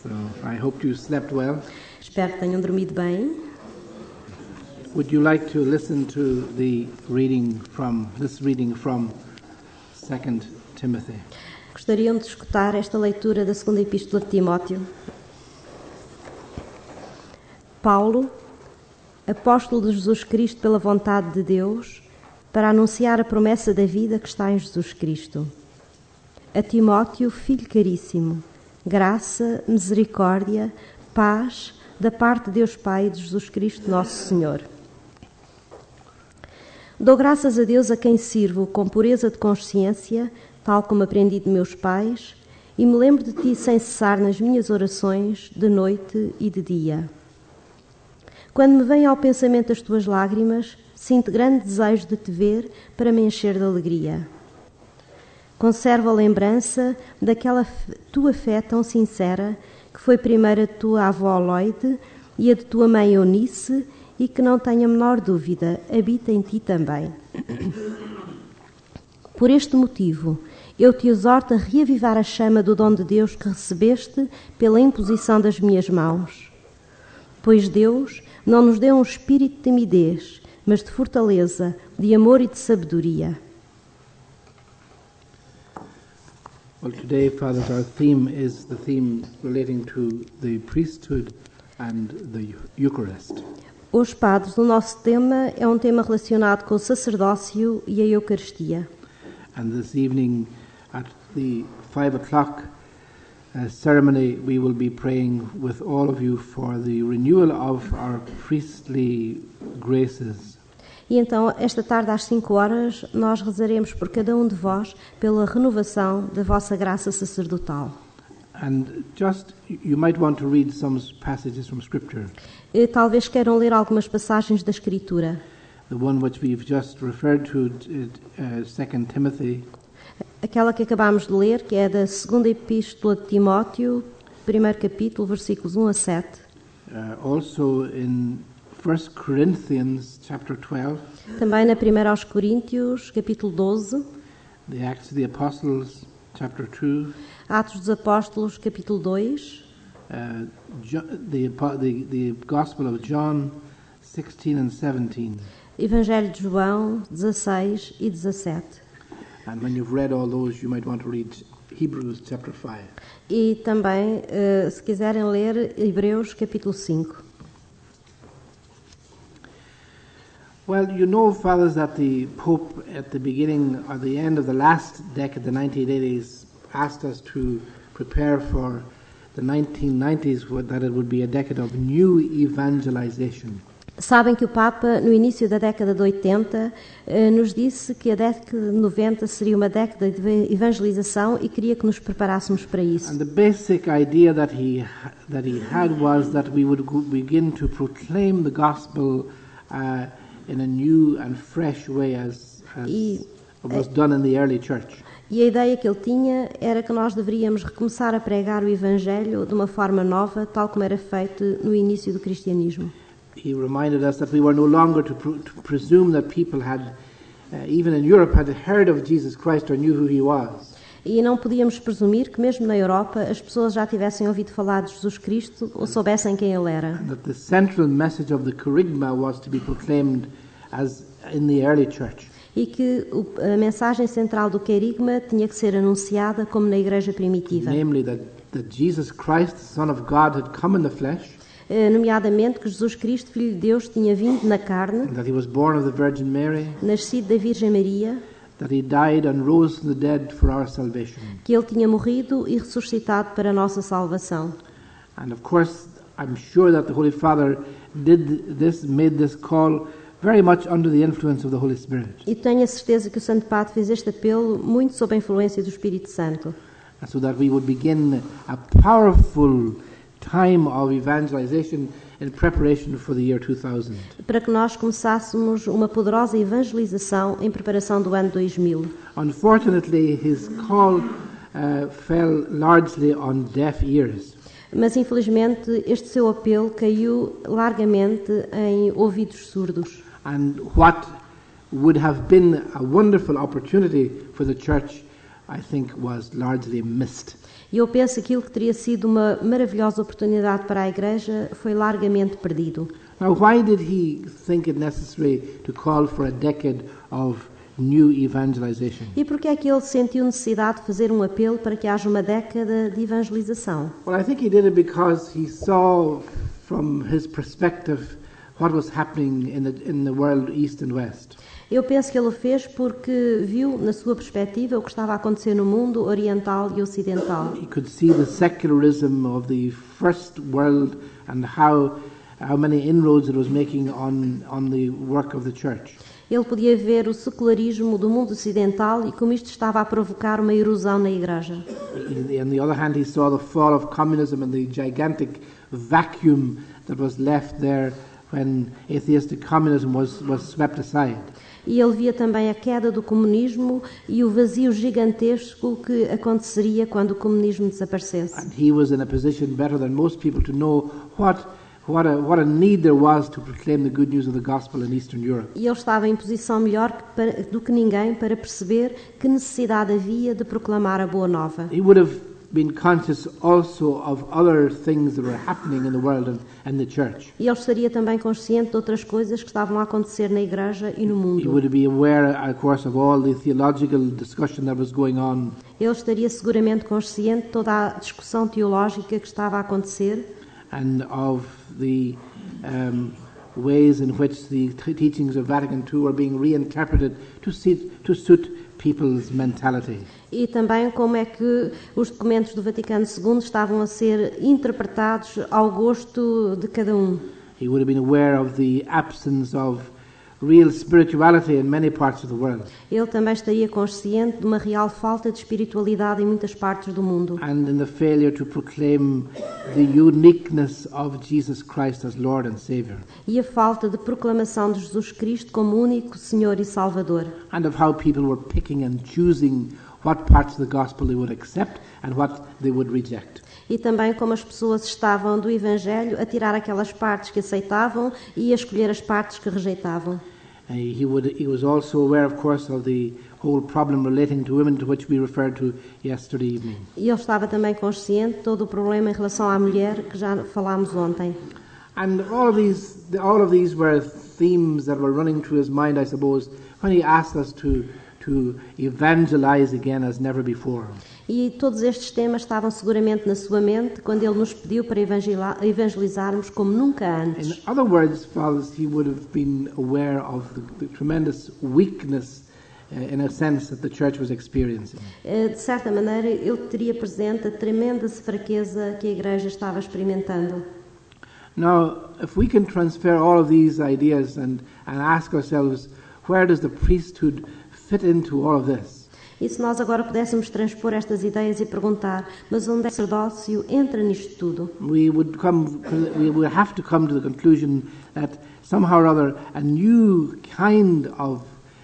So I hope you slept well. Espero que tenham dormido bem. Would you like to listen to the reading from 2 Timothy? Gostariam de escutar esta leitura da segunda epístola de Timóteo? Paulo, apóstolo de Jesus Cristo pela vontade de Deus, para anunciar a promessa da vida que está em Jesus Cristo. A Timóteo, filho caríssimo, graça, misericórdia, paz, da parte de Deus Pai e de Jesus Cristo, nosso Senhor. Dou graças a Deus a quem sirvo com pureza de consciência, tal como aprendi de meus pais, e me lembro de ti sem cessar nas minhas orações, de noite e de dia. Quando me vêm ao pensamento as tuas lágrimas, sinto grande desejo de te ver para me encher de alegria. Conservo a lembrança daquela tua fé tão sincera, que foi primeiro a tua avó Loide e a de tua mãe Eunice, e que não tenho a menor dúvida, habita em ti também. Por este motivo, eu te exorto a reavivar a chama do dom de Deus que recebeste pela imposição das minhas mãos. Pois Deus não nos deu um espírito de timidez, mas de fortaleza, de amor e de sabedoria. Well, today, Fathers, our theme is the theme relating to the priesthood and the Eucharist. Hoje, Padres, o nosso tema é um tema relacionado com o sacerdócio e a Eucaristia. And this evening, at the 5:00 ceremony, we will be praying with all of you for the renewal of our priestly graces. E então, esta tarde às 5h, nós rezaremos por cada um de vós pela renovação da vossa graça sacerdotal. And just, you might want to read some passages from Scripture. E talvez queiram ler algumas passagens da Escritura. The one which we've just referred to, 2 Timothy. Aquela que acabámos de ler, que é da segunda epístola de Timóteo, primeiro capítulo, versículos 1 a 7. Also in 1 Corinthians chapter 12. Também na 1 aos Coríntios, capítulo 12. The Acts of the Apostles chapter 2. Atos dos Apóstolos, capítulo 2. The Gospel of John 16 and 17. Evangelho de João 16 e 17. And when you've read all those, you might want to read Hebrews chapter 5. E também, se quiserem ler, Hebreus capítulo 5. Well, you know, Fathers, that the Pope at the beginning or the end of the last decade, the 1980s, asked us to prepare for the 1990s, that it would be a decade of new evangelization. Sabem que o Papa, no início da década de 80, nos disse que a década de 90 seria uma década de evangelização e queria que nos preparássemos para isso. And the basic idea that he had was that we would begin to proclaim the gospel in a new and fresh way as was done in the early church. E a ideia que ele tinha era que nós deveríamos recomeçar a pregar o Evangelho de uma forma nova, tal como era feito no início do cristianismo. He reminded us that we were no longer to presume that people had, even in Europe, had heard of Jesus Christ or knew who he was. E não podíamos presumir que mesmo na Europa as pessoas já tivessem ouvido falar de Jesus Cristo ou soubessem quem ele era. And that the central message of the Kerygma was to be proclaimed as in the early church. E que a mensagem central do Querigma tinha que ser anunciada como na igreja primitiva. Namely that Jesus Christ, the Son of God, had come in the flesh. Nomeadamente que Jesus Cristo, Filho de Deus, tinha vindo na carne, that he was born of the Virgin Mary, nascido da Virgem Maria, that he died and rose from the dead for our salvation. Que ele tinha morrido e ressuscitado para a nossa salvação. And of course, I'm sure that the Holy Father made this call very much under the influence of the Holy Spirit. E tenho a certeza que o Santo Padre fez este apelo muito sob a influência do Espírito Santo. And so that we would begin a powerful time of evangelization in preparation for the year 2000. Para que nós começássemos uma poderosa evangelização em preparação do ano 2000. Unfortunately, his call fell largely on deaf ears. Mas infelizmente este seu apelo caiu largamente em ouvidos surdos. And what would have been a wonderful opportunity for the church, I think, was largely missed. E eu penso que aquilo que teria sido uma maravilhosa oportunidade para a Igreja foi largamente perdido. Now, why did he think it necessary to call for a decade of new evangelization? E porque é que ele sentiu necessidade de fazer um apelo para que haja uma década de evangelização? Well, I think he did it because he saw from his perspective what was happening in the world east and west. Eu penso que ele o fez porque viu, na sua perspectiva, o que estava a acontecer no mundo oriental e ocidental. He could see the secularism of the first world and how many inroads it was making on the work of the church. Ele podia ver o secularismo do mundo ocidental e como isto estava a provocar uma erosão na Igreja. On the other hand, he saw the fall of communism and the gigantic vacuum that was left there when atheistic communism was swept aside. E ele via também a queda do comunismo e o vazio gigantesco que aconteceria quando o comunismo desaparecesse. And he was in a position better than most people to know what a need there was to proclaim the good news of the gospel in Eastern Europe. E ele estava em posição melhor do que ninguém para perceber que necessidade havia de proclamar a boa nova. He would have been conscious also of other things that were happening in the world and the church. E ele estaria também consciente de outras coisas que estavam a acontecer na Igreja e no He mundo. would be aware, of course, of all the theological discussion that was going on. Ele estaria seguramente consciente de toda a discussão teológica que estava a acontecer and of the ways in which the teachings of Vatican II were being reinterpreted to suit people's mentality. e também como é que os documentos do Vaticano II estavam a ser interpretados ao gosto de cada um. He would have been aware of the absence of real spirituality in many parts of the world. Ele também estaria consciente de uma real falta de espiritualidade em muitas partes do mundo. And in the failure to proclaim the uniqueness of Jesus Christ as Lord and Savior. E a falta de proclamação de Jesus Cristo como único Senhor e Salvador. And of how people were picking and choosing what parts of the gospel they would accept and what they would reject. E também como as pessoas estavam do Evangelho a tirar aquelas partes que aceitavam e a escolher as partes que rejeitavam. He was also aware, of course, of the whole problem relating to women, to which we referred to yesterday evening. E ele estava também consciente de todo o problema em relação à mulher que já falámos ontem. And all of these were themes that were running through his mind, I suppose, when he asked us to evangelize again as never before. E todos estes temas estavam seguramente na sua mente quando ele nos pediu para evangelizarmos como nunca antes. In other words, fathers, he would have been aware of the tremendous weakness, in a sense, that the church was experiencing. De certa maneira, ele teria presente a tremenda fraqueza que a Igreja estava experimentando. Now, if we can transfer all of these ideas and ask ourselves, where does the priesthood fit into all of this? E se nós agora pudéssemos transpor estas ideias e perguntar, mas onde é que o sacerdócio entra nisto tudo? We would have to come to the conclusion that somehow or other a new kind of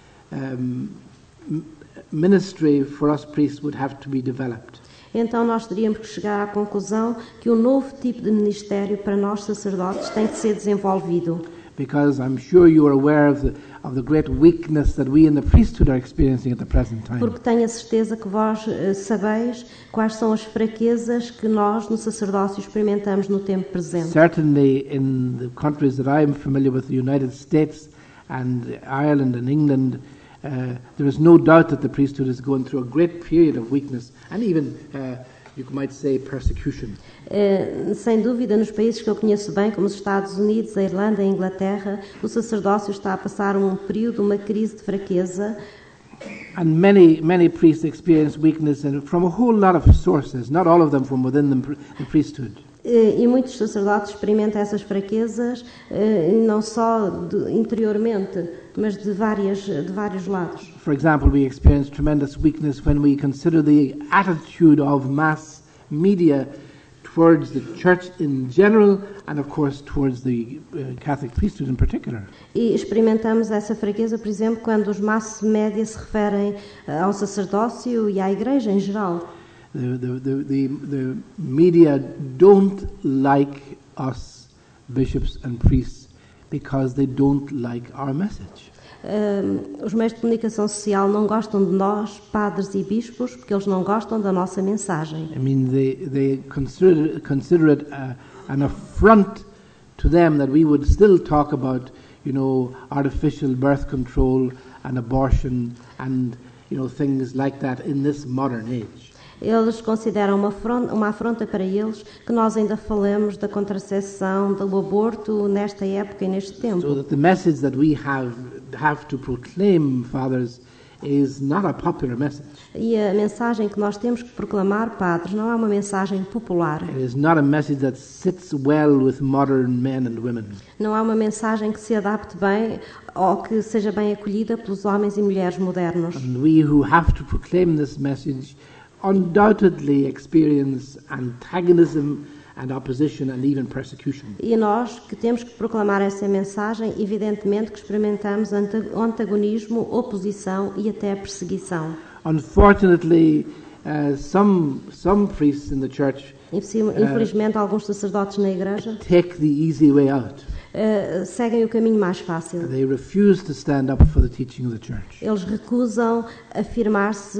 ministry for us priests would have to be developed. Então nós teríamos que chegar à conclusão que um novo tipo de ministério para nós sacerdotes tem que ser desenvolvido. Because I'm sure you are aware of the great weakness that we in the priesthood are experiencing at the present time. Porque tenho a certeza que vós sabeis quais são as fraquezas que nós no sacerdócio experimentamos no tempo presente. Certainly in the countries that I am familiar with, the United States and Ireland and England, there is no doubt that the priesthood is going through a great period of weakness and even you might say persecution. Sem dúvida, nos países que eu conheço bem, como os Estados Unidos, a Irlanda e a Inglaterra, o sacerdócio está a passar um período, uma crise de fraqueza. And many priests experience weakness from a whole lot of sources, not all of them from within the priesthood. E muitos sacerdotes experimentam essas fraquezas, não só interiormente, mas de vários lados. For example, we experience tremendous weakness when we consider the attitude of mass media towards the church in general and of course towards the Catholic priesthood in particular. E experimentamos essa fraqueza, por exemplo, quando os mass media se referem ao sacerdócio e à Igreja em geral. The media don't like us bishops and priests because they don't like our message. Os meios de comunicação social não gostam de nós, padres e bispos, porque eles não gostam da nossa mensagem. I mean, they consider it an affront to them that we would still talk about, artificial birth control and abortion and, things like that in this modern age. Eles consideram uma afronta para eles que nós ainda falemos da contracepção, do aborto nesta época e neste tempo. So that the message that we have to proclaim, fathers, is not a popular message. E a mensagem que nós temos que proclamar, padres, não é uma mensagem popular. It is not a message that sits well with modern men and women. Não é uma mensagem que se adapte bem ou que seja bem acolhida pelos homens e mulheres modernos. And we who have to proclaim this message undoubtedly experience antagonism and opposition and even persecution. E nós que temos que proclamar essa mensagem, evidentemente que experimentamos antagonismo, oposição e até perseguição. Unfortunately, some priests in the church Infelizmente, alguns sacerdotes na igreja take the easy way out. Seguem o caminho mais fácil. They refuse to stand up for the teaching of the church. Eles recusam afirmar-se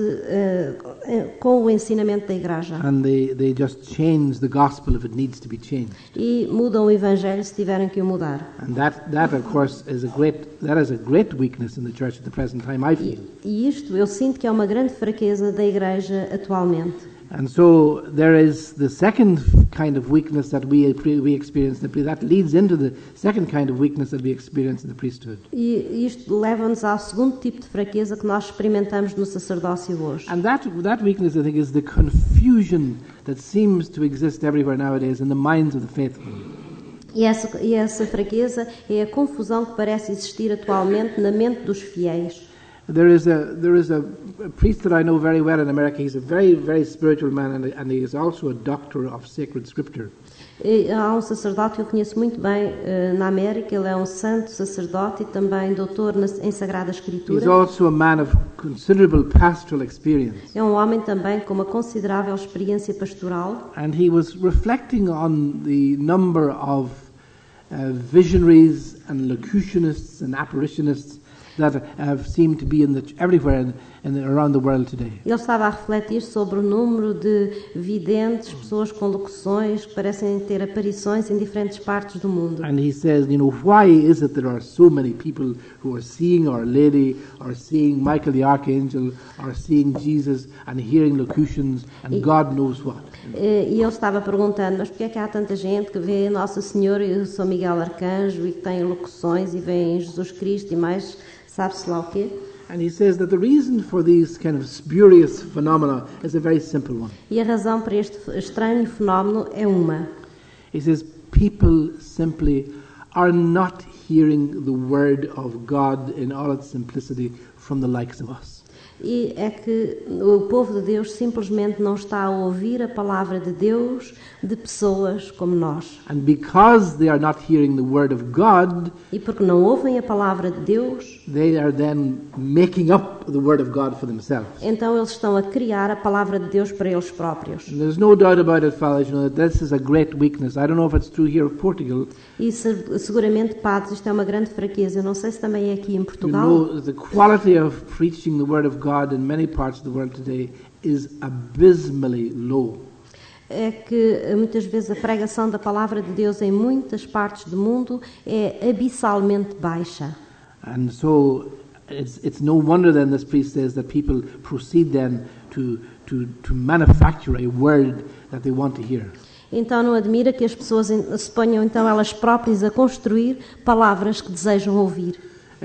com o ensinamento da igreja. And they just change the gospel if it needs to be changed. E mudam o evangelho se tiverem que o mudar. And that of course is a great weakness in the church at the present time, I feel. E isto eu sinto que é uma grande fraqueza da igreja atualmente. And so there is the second kind of weakness that we experience, that leads into the second kind of weakness that we experience in the priesthood. E isto leva-nos ao segundo tipo de fraqueza que nós experimentamos no sacerdócio hoje. And that weakness, I think, is the confusion that seems to exist everywhere nowadays in the minds of the faithful. E essa fraqueza é a confusão que parece existir atualmente na mente dos fiéis. There is a priest that I know very well in America. He's a very, very spiritual man, and he is also a doctor of sacred scripture. Há sacerdote que eu conheço muito bem na América. Ele é santo sacerdote e também doutor em Sagrada Escritura. He's also a man of considerable pastoral experience. É homem também com uma considerável experiência pastoral. And he was reflecting on the number of visionaries and locutionists and apparitionists that have seemed to be everywhere around the world today. Ele estava a refletir sobre o número de videntes, pessoas com locuções que parecem ter aparições em diferentes partes do mundo. And he says, why is it there are so many people who are seeing Our Lady, or seeing Michael the Archangel, or seeing Jesus, and hearing locutions, and God knows what? E ele estava perguntando, mas porquê é que há tanta gente que vê Nossa Senhora e o São Miguel Arcanjo e que tem locuções e vê Jesus Cristo e mais sabe-se lá o quê? And he says that the reason for these kind of spurious phenomena is a very simple one. E a razão para este estranho fenómeno é uma. He says people simply are not hearing the word of God in all its simplicity from the likes of us. E é que o povo de Deus simplesmente não está a ouvir a palavra de Deus de pessoas como nós. And because they are not hearing the word of God, e porque não ouvem a palavra de Deus, they are then making up the word of God for themselves. Então eles estão a criar a palavra de Deus para eles próprios. And there's no doubt about it, fellas, that this is a great weakness. I don't know if it's true here in Portugal. E seguramente, padres, isto é uma grande fraqueza. Eu não sei se também é aqui em Portugal. The quality of preaching the word of God in many parts of the world today is abysmally low. É que muitas vezes a pregação da palavra de Deus em muitas partes do mundo é abissalmente baixa. And so it's no wonder then this priest says that people proceed then to manufacture a word that they want to hear. Então não admira que as pessoas se ponham então elas próprias a construir palavras que desejam ouvir.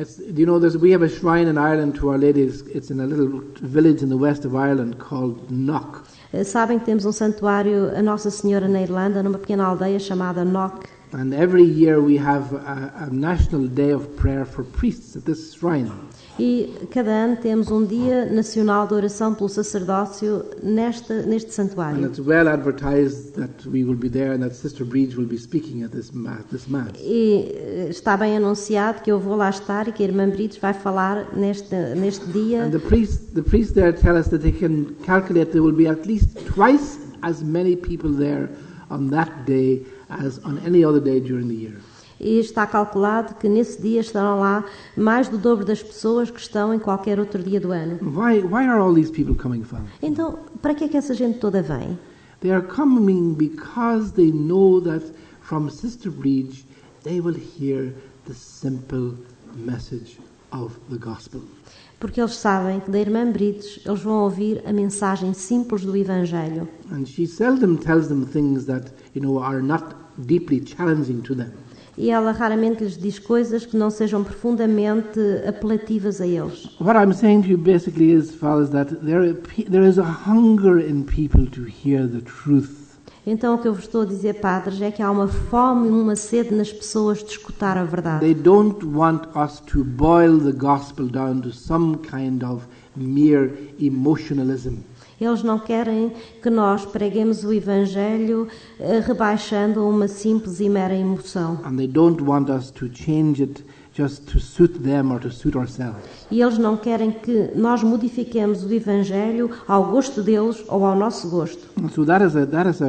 We have a shrine in Ireland to Our Lady. It's in a little village in the west of Ireland called Knock. Sabem que temos santuário a Nossa Senhora na Irlanda, numa pequena aldeia chamada Knock. And every year we have a national day of prayer for priests at this shrine. E cada ano temos dia nacional de oração pelo sacerdócio neste santuário. And it's well advertised that we will be there and that Sister Breach will be speaking at this mass. E está bem anunciado que eu vou lá estar e que a irmã Brites vai falar neste dia. And the priests there tell us that they can calculate there will be at least twice as many people there on that day as on any other day during the year. E está calculado que nesse dia estarão lá mais do dobro das pessoas que estão em qualquer outro dia do ano. Why are all these people coming from? Então, para que é que essa gente toda vem? They are coming because they know that from Sister Bridge they will hear the simple message of the gospel. Porque eles sabem que da irmã Brites eles vão ouvir a mensagem simples do Evangelho. And she seldom tells them things that, are not deeply challenging to them. E ela raramente lhes diz coisas que não sejam profundamente apelativas a eles. What I'm saying to you basically is, fathers, that there is a hunger in people to hear the truth. Então o que eu vos estou a dizer, padres, é que há uma fome e uma sede nas pessoas de escutar a verdade. They don't want us to boil the gospel down to some kind of mere emotionalism. Eles não querem que nós preguemos o Evangelho rebaixando a uma simples e mera emoção. And they don't want us to change it just to suit them or to suit ourselves. E eles não querem que nós modifiquemos o Evangelho ao gosto deles ou ao nosso gosto. So that is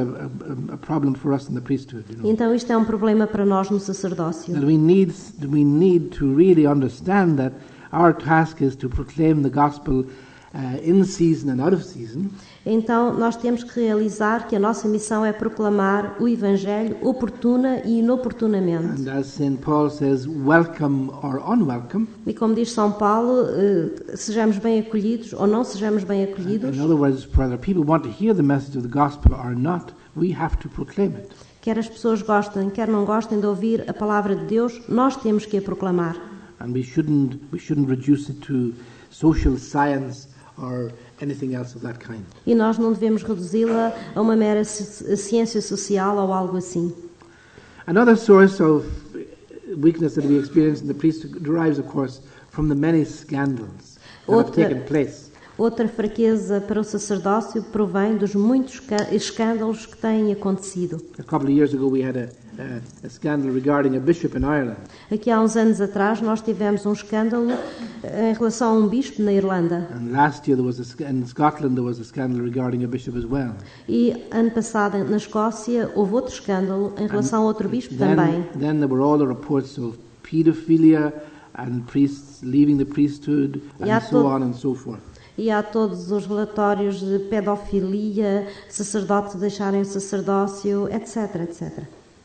a problem for us in the priesthood. Então isto é um problema para nós no sacerdócio. That we need to really understand that our task is to proclaim the gospel in season and out of season. Então nós temos que realizar que a nossa missão é proclamar o Evangelho oportuna e inoportunamente. And as St. Paul says, welcome or unwelcome. E como diz São Paulo, sejamos bem acolhidos ou não sejamos bem acolhidos. In other words, whether people want to hear the message of the gospel or not, we have to proclaim it. Quer as pessoas gostem, quer não gostem de ouvir a palavra de Deus, nós temos que a proclamar. And we shouldn't reduce it to social science or anything else of that kind. E nós não devemos reduzi-la a uma mera ciência social ou algo assim. Another source of weakness that we experience in the priesthood derives, of course, from the many scandals that have taken place. Outra fraqueza para o sacerdócio provém dos muitos escândalos que têm acontecido. A couple of years ago we had a scandal regarding a bishop in Ireland. Aqui há uns anos atrás nós tivemos um escândalo em relação a um bispo na Irlanda. And last year in Scotland there was a scandal regarding a bishop as well. E ano passado na Escócia houve outro escândalo em relação a outro bispo também. Then there were all the reports of pedophilia and priests leaving the priesthood and so on and so forth. E há todos os relatórios de pedofilia, sacerdotes deixarem o sacerdócio, etc, etc.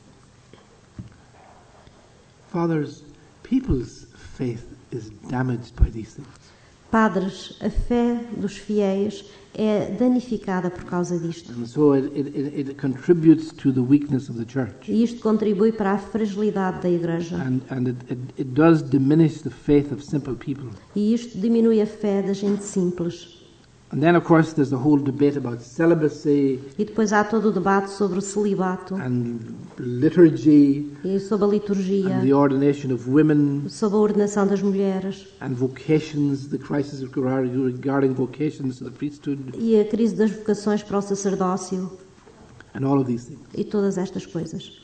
Fathers, people's faith is damaged by these things. Padres, a fé dos fiéis é danificada por causa disto. And so it contributes to the weakness of the church. E isto contribui para a fragilidade da Igreja. And it does diminish the faith of simple people. E isto diminui a fé da gente simples. And then, of course, there's the whole debate about celibacy. E depois há todo o debate sobre o celibato. And liturgy. E sobre a liturgia. And the ordination of women. Sobre a ordenação das mulheres. And vocations, the crisis regarding vocations to the priesthood. E a crise das vocações para o sacerdócio. And all of these things. E todas estas coisas.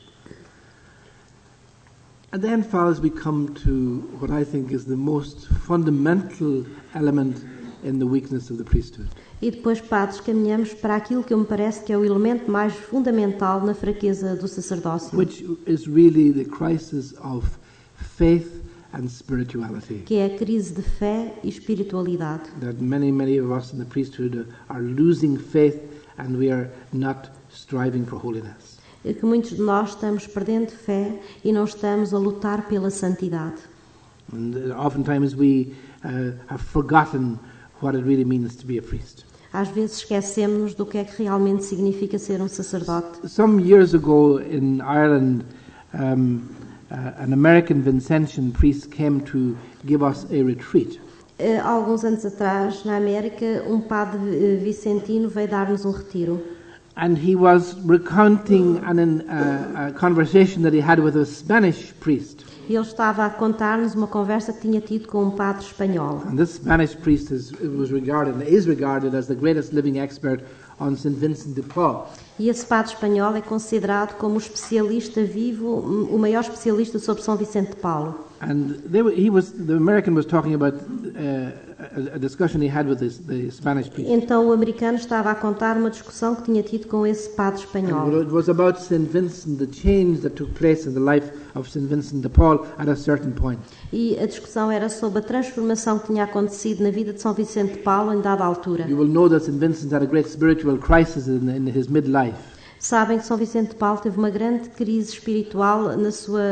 And then, fathers, we come to what I think is the most fundamental element in the weakness of the priesthood. E depois, padres, caminhamos para aquilo que me parece que é o elemento mais fundamental na fraqueza do sacerdócio. Which is really the crisis of faith and spirituality. Que é a crise de fé e espiritualidade. That many of us in the priesthood are losing faith and we are not striving for holiness. E que muitos de nós estamos perdendo fé e não estamos a lutar pela santidade. And oftentimes we have forgotten what it really means to be a priest. Às vezes esquecemos do que é que realmente significa ser um sacerdote. Some years ago in Ireland, an American Vincentian priest came to give us a retreat. Há alguns anos atrás, na América, um padre vicentino veio dar-nos um retiro. And he was recounting a conversation that he had with a Spanish priest. E ele estava a contar-nos uma conversa que tinha tido com um padre espanhol. And this Spanish priest is regarded as the greatest living expert on St. Vincent de Paul. E esse padre espanhol é considerado como o especialista vivo, o maior especialista sobre São Vicente de Paulo. And the American was talking about a discussion he had with the Spanish priest. Então o americano estava a contar uma discussão que tinha tido com esse padre espanhol. And it was about St. Vincent, the change that took place in the life of St. Vincent de Paul at a certain point. E a discussão era sobre a transformação que tinha acontecido na vida de São Vicente de Paulo em dada altura. You will know that St. Vincent had a great spiritual crisis in his midlife. Sabem que São Vicente de Paulo teve uma grande crise espiritual a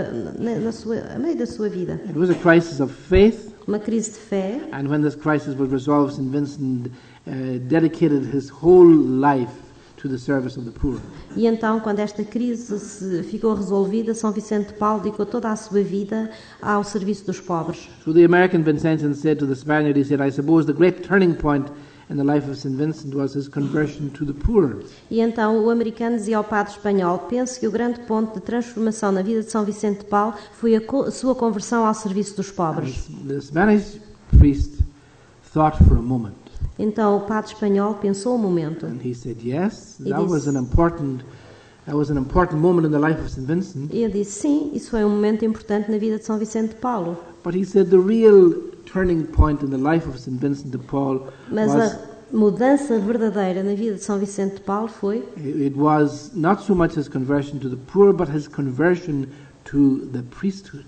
meio da sua vida. It was a crisis of faith. Uma crise de fé. And when this crisis was resolved, St. Vincent dedicated his whole life to the service of the poor. E então, quando esta crise ficou resolvida, São Vicente de Paulo dedicou toda a sua vida ao serviço dos pobres. So the American Vincentian said to the Spaniard, he said, I suppose the great turning point in the life of St. Vincent was his conversion to the poor. E então o americano dizia ao padre espanhol: penso que o grande ponto de transformação na vida de São Vicente de Paulo foi a sua conversão ao serviço dos pobres. The Spanish priest thought for a moment. Então o padre espanhol pensou um momento. And he said, yes, that was an important moment in the life of St. Vincent. E ele disse: sim, isso foi um momento importante na vida de São Vicente de Paulo. But he said the real turning point in the life of St. Vincent de Paul Mas was, a mudança verdadeira na vida de São Vicente de Paulo foi it was not so much his conversion to the poor, but his conversion to the priesthood.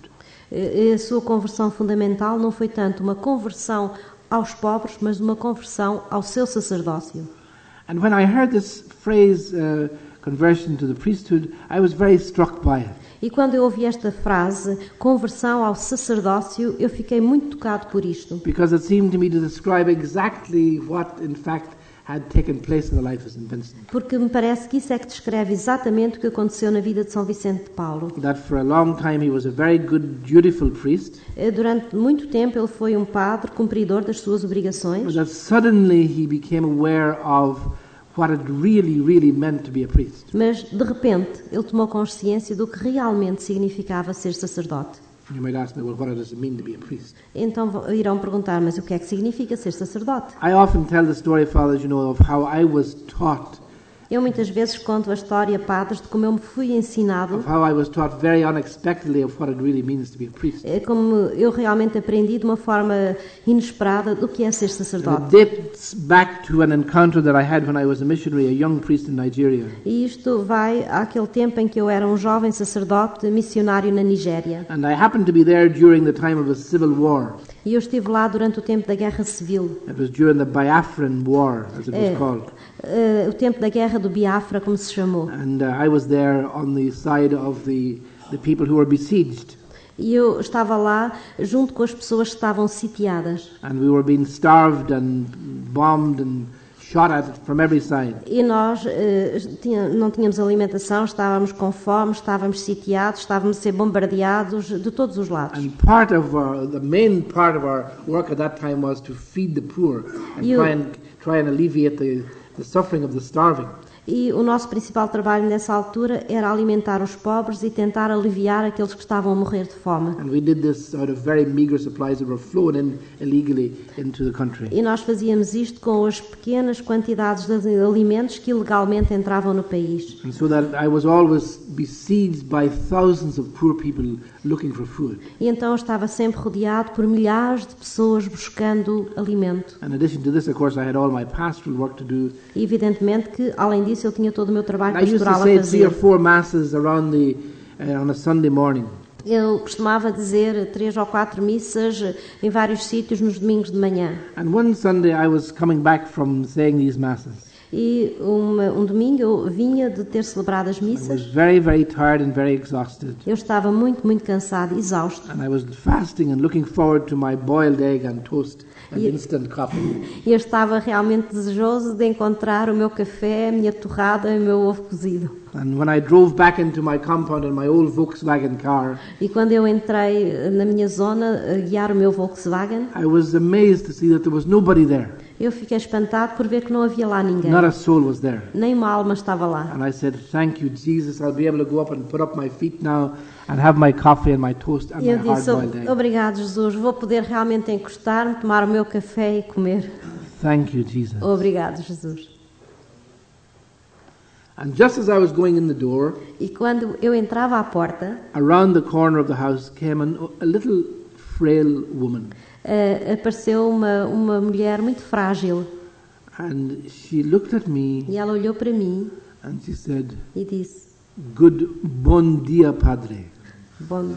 a sua conversão fundamental não foi tanto uma conversão aos pobres, mas uma conversão ao seu sacerdócio. And when I heard this phrase, conversion to the priesthood, I was very struck by it. E quando eu ouvi esta frase, conversão ao sacerdócio, eu fiquei muito tocado por isto. Because it seemed to me to describe exactly what, in fact, had taken place in the life of St. Vincent. Porque me parece que isso é que descreve exatamente o que aconteceu na vida de São Vicente de Paulo. That for a long time he was a very good, dutiful priest. Durante muito tempo ele foi um padre cumpridor das suas obrigações. But that suddenly he became aware of what it really meant to be a priest. Mas, de repente, ele tomou consciência do que realmente significava ser sacerdote. You might ask me, well, what does it mean to be a priest? Então irão perguntar, mas o que é que significa ser sacerdote? I often tell the story, fathers, you know, of how I was taught, Eu muitas vezes conto a história, padres, de como eu me fui ensinado, of how I was taught very unexpectedly of what it really means to be a priest. como eu realmente aprendi de uma forma inesperada do que é ser And it sacerdote. dates back to an encounter that I had when I was a missionary, a young priest in Nigeria. E isto vai àquele tempo em que eu era um jovem sacerdote missionário na Nigéria. And I happened to be there during the time of a civil war. E eu estive lá durante o tempo da Guerra Civil, It was during the Biafran War, as it was called. o tempo da Guerra do Biafra, como se chamou. And I was there on the side of the people who were besieged. E eu estava lá junto com as pessoas que estavam sitiadas. And we were being starved and bombed and shot at from every side. E nós não tínhamos alimentação, estávamos com fome, estávamos sitiados, estávamos a ser bombardeados de todos os lados. And the main part of our work at that time was to feed the poor and try and alleviate the suffering of the starving. E o nosso principal trabalho nessa altura era alimentar os pobres e tentar aliviar aqueles que estavam a morrer de fome. And we did this out of very meager supplies that were flown in illegally into the country. E nós fazíamos isto com as pequenas quantidades de alimentos que ilegalmente entravam no país. And so that I was always besieged by thousands of poor people looking for food. E então eu estava sempre rodeado por milhares de pessoas buscando alimento. In addition to this, of course, I had all my pastoral work to do. E evidentemente que, além disso, eu tinha todo o meu trabalho I used to pastoral a say 3 or fazer. 4 masses around on a Sunday morning. Eu costumava dizer 3 ou 4 missas em vários sítios nos domingos de manhã. And one Sunday I was coming back from saying these masses. E um domingo eu vinha de ter celebrado as I missas. was very, very tired and very exhausted. Eu estava muito, muito cansado, exausto. And I was fasting and looking forward to my boiled egg and toast and instant coffee. E eu estava realmente desejoso de encontrar o meu café, a minha torrada e o meu ovo cozido. And when I drove back into my compound in my old Volkswagen car, E quando eu entrei na minha zona a guiar o meu Volkswagen, I was amazed to see that there was nobody there. eu fiquei espantado por ver que não havia lá ninguém. Not a soul was there. Nem uma alma estava lá. And I said, thank you, Jesus. I'll be able to go up and put up my feet now and have my coffee and my toast and E my eu disse, hard-boiled egg. obrigado Jesus, vou poder realmente encostar-me, tomar o meu café e comer. Thank you, Jesus. Obrigado Jesus. And just as I was going in the door, E quando eu entrava à porta, around the corner of the house came a little frail woman. Apareceu uma mulher muito frágil. And she looked at me E ela olhou para mim and she said, e disse: "Good bon dia, padre." Bom,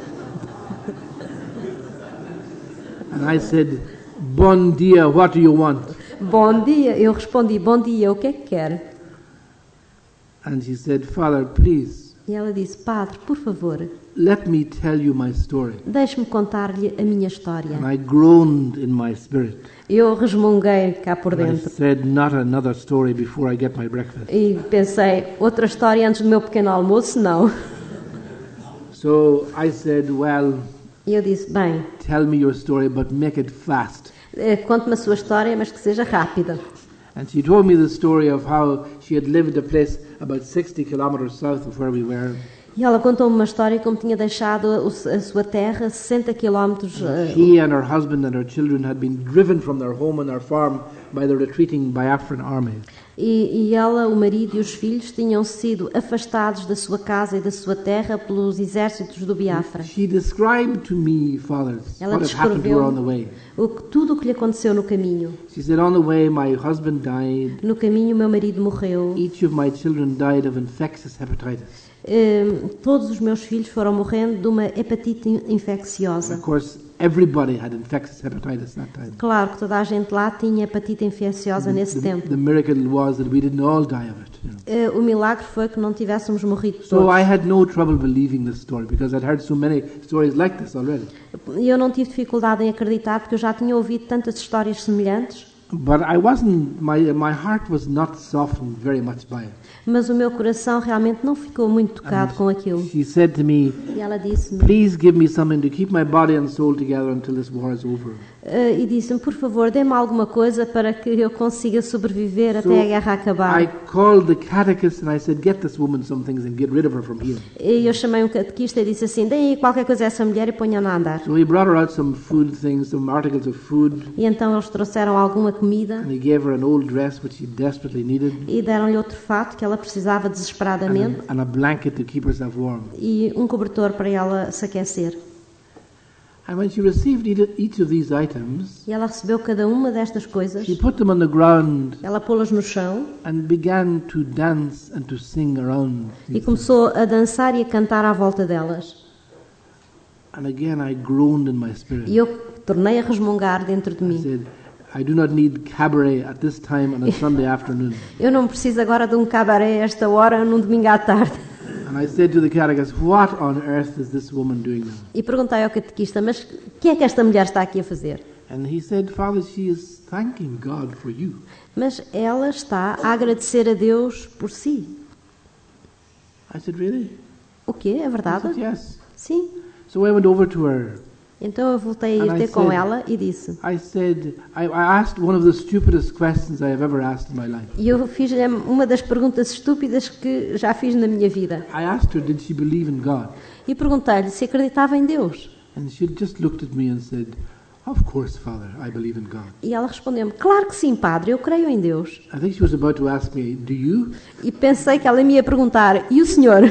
And I said, "Bon dia, what do you want?" bom dia. Eu respondi: bom dia, o que é que quer? And she said, "Father, please, E ela disse: Padre, por favor, let me tell you my story." deixe-me contar-lhe a minha história. And I groaned in my spirit. Eu resmunguei cá por And I dentro said, "Not another story before I get my breakfast." e pensei: outra história antes do meu pequeno almoço? Não. So I said, "Well, E eu disse: bem, tell me your story, but make it fast." conte-me a sua história, mas que seja rápida. And she told me the story of how she had lived a place about 60 kilometers south of where we were. E ela contou-me uma história como tinha deixado a sua terra 60 quilómetros. She and her husband and her children had been driven from their home and their farm by the retreating Biafran army. E ela, o marido e os filhos tinham sido afastados da sua casa e da sua terra pelos exércitos do Biafra. She described to me, fathers, Ela what had happened to her on the way. tudo o que lhe aconteceu no caminho. She said, "On the way, my husband died. No caminho, o meu marido morreu. Each of my children died of infectious hepatitis." Todos os meus filhos foram morrendo de uma hepatite infecciosa. Of course, everybody had infectious hepatitis that time. Claro que toda a gente lá tinha hepatite infecciosa nesse tempo. The miracle was that we didn't all die of it. You know. O milagre foi que não tivéssemos morrido So todos. I had no trouble believing this story because I'd heard so many stories like this already. E eu não tive dificuldade em acreditar porque eu já tinha ouvido tantas histórias semelhantes. But I wasn't. My heart was not softened very much by it. Mas o meu coração realmente não ficou muito tocado com aquilo. She said to me, E ela disse-me, "Please give me something to keep my body and soul together until this war is over." e disse-me, por favor, dê-me alguma coisa para que eu consiga sobreviver So até a guerra acabar. I called the catechist and I said, "Get this woman some things and get rid of her from here." E eu chamei um catequista e disse assim, deem aí qualquer coisa a essa mulher e ponham-na a andar. So he brought her out some food things, some articles of food, E então eles trouxeram alguma comida and he gave her an old dress which she desperately needed, e deram-lhe outro fato que ela precisava desesperadamente and a blanket to keep herself warm. e um cobertor para ela se aquecer. And when she received each of these items, E ela recebeu cada uma destas coisas, she put them on the ground ela pô-las no chão and began to dance and to sing around. e começou a dançar e a cantar à volta delas. And again I groaned in my spirit. E eu tornei a resmungar dentro de I mim. said, "I do not need cabaret at this time on a Sunday afternoon." Eu não preciso agora de um cabaré a esta hora, num domingo à tarde. And I said to the catechist, "What on earth is this woman doing now?" E perguntei ao catequista, mas o que é que esta mulher está aqui a fazer? And he said, "Father, she is thanking God for you." Mas ela está a agradecer a Deus por si. I said, "Really?" O quê? É He verdade? said, "Yes." Sim. So I went over to her. Então eu voltei a ir And I ter com said- ela e disse. I said, I asked one of the stupidest questions I have ever asked in my life. E eu fiz-lhe uma das perguntas estúpidas que já fiz na minha vida. I asked her, did she believe in God? E perguntei-lhe se acreditava em Deus. And she just looked at me and said, "Of course, Father, I believe in God." E ela respondeu-me, claro que sim, padre, eu creio em Deus. I think she was about to ask me, "Do you?" E pensei que ela me ia perguntar, e o senhor?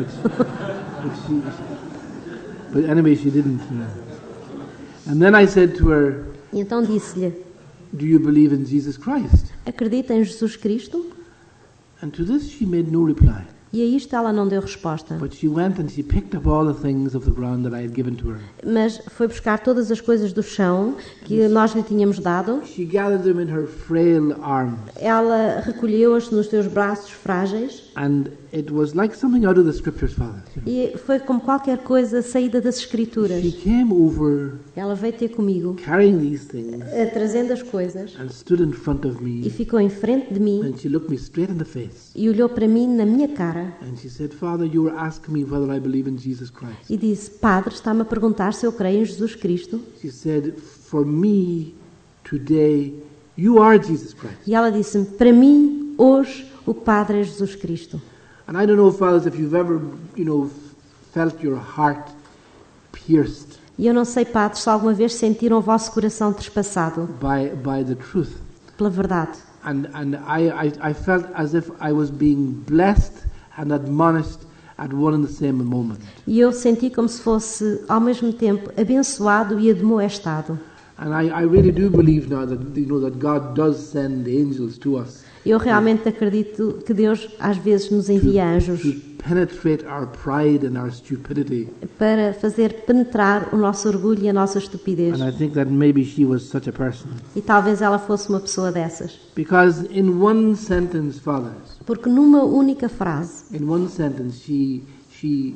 But anyway, she didn't. And then I said to her, E então disse-lhe, "Do you believe in Jesus Christ?" acredita em Jesus Cristo? And to this she made no reply. E a isto ela não deu resposta. But she went and she picked up all the things of the ground that I had given to her. Mas foi buscar todas as coisas do chão que nós lhe tínhamos dado. She gathered them in her frail arms. Ela recolheu-as nos seus braços frágeis. And it was like something out of the scriptures, Father. E foi como qualquer coisa saída das Escrituras. She came over Ela veio ter comigo, carrying these things trazendo as coisas, and stood in front of e me. ficou em frente de mim And she looked me straight in the face. e olhou para mim na minha cara And she said, "Father, you were asking me whether I believe in Jesus Christ." e disse, Padre, está-me a perguntar se eu creio em Jesus Cristo? She said, "For me, today, you are Jesus Christ." E ela disse-me, para mim, hoje, o Padre é Jesus Cristo. And I don't know, fathers, if you've ever, felt your heart pierced E eu não sei, padres, se alguma vez sentiram o vosso coração trespassado by the truth. pela verdade. And I felt as if I was being blessed and admonished at one and the same moment. E eu senti como se fosse, ao mesmo tempo, abençoado e admoestado. And I really do believe now that, that God does send angels to us Eu realmente acredito que Deus às vezes nos envia anjos to penetrate our pride and our stupidity. para fazer penetrar o nosso orgulho e a nossa estupidez. And I think that maybe she was such a person. E talvez ela fosse uma pessoa dessas. Because in one sentence, fathers, Porque numa única frase, in one sentence, she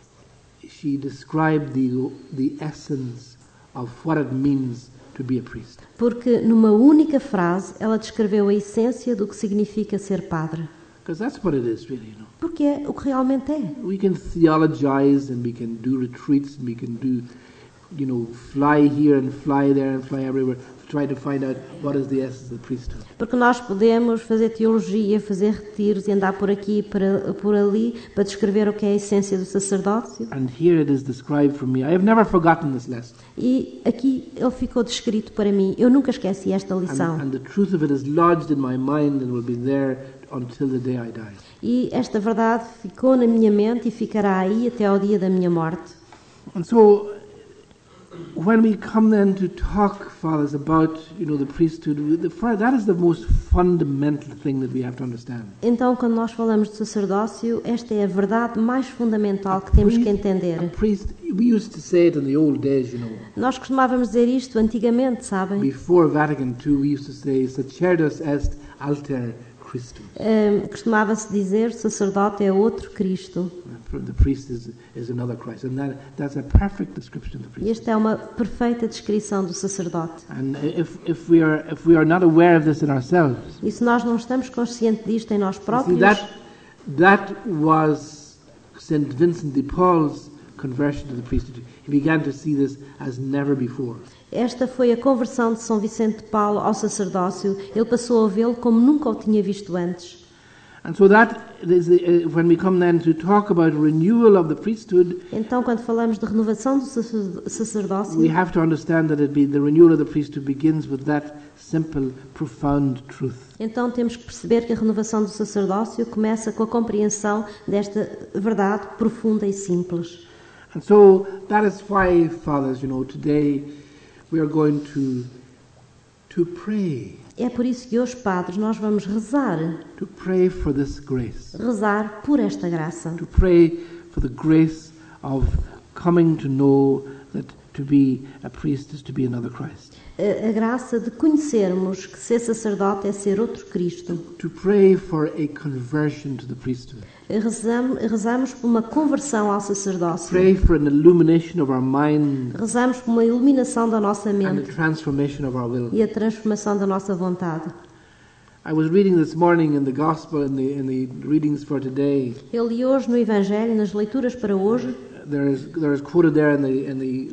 described the essence of what it means to be a priest. porque numa única frase ela descreveu a essência do que significa ser padre. Because that's what it is, really. Porque é o que realmente é. We can theologize and we can do retreats and we can do, fly here and fly there and fly everywhere to try to find out what is the essence of the priesthood. Porque nós podemos fazer teologia, fazer retiros e andar por aqui e por ali para descrever o que é a essência do sacerdócio. And here it is described for me. I have never forgotten this lesson. E aqui ele ficou descrito para mim. Eu nunca esqueci esta lição. And the truth of it is lodged in my mind and will be there until the day I die. E esta verdade ficou na minha mente e ficará aí até ao dia da minha morte. And so, when we come then to talk, fathers, about the priesthood, that is the most fundamental thing that we have to understand. Então, quando nós falamos de sacerdócio, esta é a verdade mais fundamental que temos que entender. A priest, we used to say it in the old days, Nós costumávamos dizer isto antigamente, sabem? Before Vatican II, we used to say, "Sacerdos est alter Christus." Costumava-se dizer, sacerdote é outro Cristo. The priest is another Christ, and that's a perfect description of the priest. E esta é uma perfeita descrição do sacerdote. And if we are not aware of this in ourselves, E se nós não estamos conscientes disto em nós see, próprios, that was Saint Vincent de Paul's conversion to the priesthood. He began to see this as never before. esta foi a conversão de São Vicente de Paulo ao sacerdócio. Ele passou a vê-lo como nunca o tinha visto antes. And so that is when we come then to talk about renewal of the priesthood, Então, quando falamos de renovação do sacerdócio, we have to understand that the renewal of the priesthood begins with that simple, profound truth. então temos que perceber que a renovação do sacerdócio começa com a compreensão desta verdade profunda e simples. And so that is why, fathers, today we are going to pray. É por isso que hoje, padres, nós vamos rezar. To pray for this grace. Rezar por esta graça. To pray for the grace of coming to know that to be a priest is to be another Christ. A graça de conhecermos que ser sacerdote é ser outro Cristo. To pray for a conversion to the priesthood. Rezamos por uma conversão ao sacerdócio. Pray for an illumination of our mind. Rezamos por uma iluminação da nossa And mente a transformation of our will. e a transformação da nossa vontade. I was reading this morning in the Gospel in the readings for today. Eu li hoje no Evangelho, nas leituras para hoje, There is quoted there in the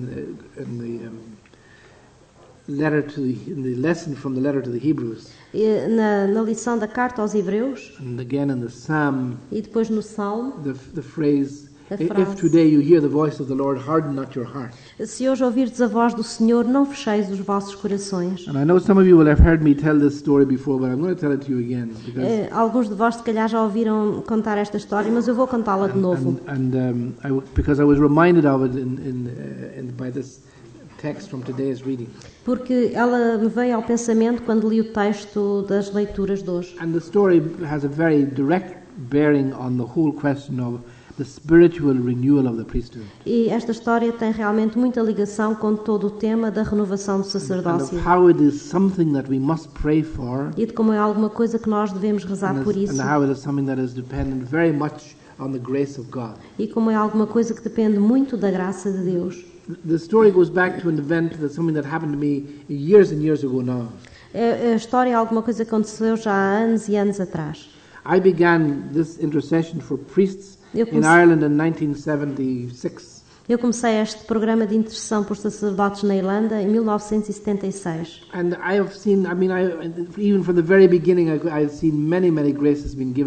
lesson from the letter to the Hebrews, na lição da carta aos Hebreus and again in the Psalm, e depois no Salmo, the phrase, A frase. "If today you hear the voice of the Lord, harden not your heart." se hoje ouvirdes a voz do Senhor, não fecheis os vossos corações. And I know some of you will have heard me tell this story before, but I'm going to tell it to you again because Alguns de vós, se calhar, já ouviram contar esta história, mas eu vou contá-la de novo. because I was reminded of it by this text from today's reading. Porque ela me veio ao pensamento quando li o texto das leituras de hoje. And the story has a very direct bearing on the whole question of the spiritual renewal of the priesthood. E esta história tem realmente muita ligação com todo o tema da renovação do And sacerdócio. of how it is something that we must pray for, E de como é alguma coisa que nós devemos rezar por isso. and how it is something that is dependent very much on the grace of God. E como é alguma coisa que depende muito da graça de Deus. The story goes back to an event that's something that happened to me years and years ago now. A história é alguma coisa que aconteceu já há anos e anos atrás. I began this intercession for priests Eu in comecei- Ireland in 1976. Eu comecei este programa de intercessão por sacerdotes na Irlanda em 1976. And I have seen, even from the very beginning, I've seen many graces being given